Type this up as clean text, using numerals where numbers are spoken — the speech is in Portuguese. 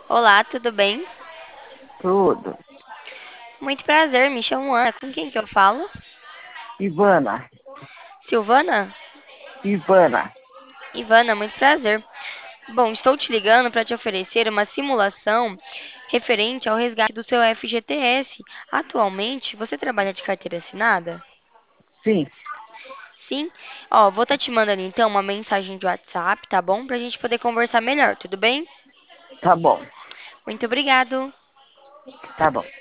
Olá, tudo bem? Tudo. Muito prazer, me chamo Ana. Com quem que eu falo? Ivana, Silvana? Ivana, Ivana, muito prazer. Bom, estou te ligando para te oferecer uma simulação referente ao resgate do seu FGTS. Atualmente, você trabalha de carteira assinada? sim, Sim? Ó, vou estar te mandando então uma mensagem de WhatsApp, tá bom? Pra gente poder conversar melhor, tudo bem? tá bom, Muito obrigado. tá bom.